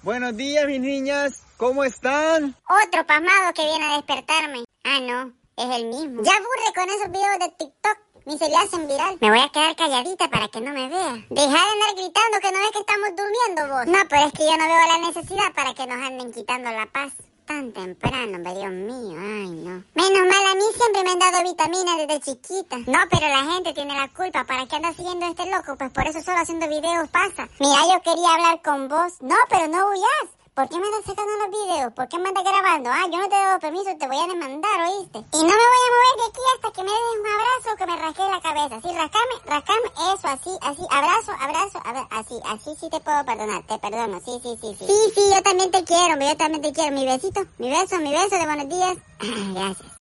Buenos días, mis niñas. ¿Cómo están? Otro pasmado que viene a despertarme. Ah, no, es el mismo. Ya aburre con esos videos de TikTok. Ni se le hacen viral. Me voy a quedar calladita para que no me vea. Deja de andar gritando que no ves que estamos durmiendo vos. No, pero es que yo no veo la necesidad para que nos anden quitando la paz. Tan temprano, Dios mío, ay no. Menos mal, a mí siempre me han dado vitaminas desde chiquita. No, pero la gente tiene la culpa. ¿Para qué anda siguiendo a este loco? Pues por eso solo haciendo videos pasa. Mira, yo quería hablar con vos. No, pero no huyas. ¿Por qué me andas sacando los videos? ¿Por qué me andas grabando? Ah, yo no te he dado permiso, te voy a demandar, ¿oíste? Y no me voy a mover de aquí hasta que me des un abrazo o que me rasque la cabeza. Sí, rascarme, eso, así, abrazo, así sí te puedo perdonar, te perdono, sí. Sí, yo también te quiero, Mi beso de buenos días. Gracias.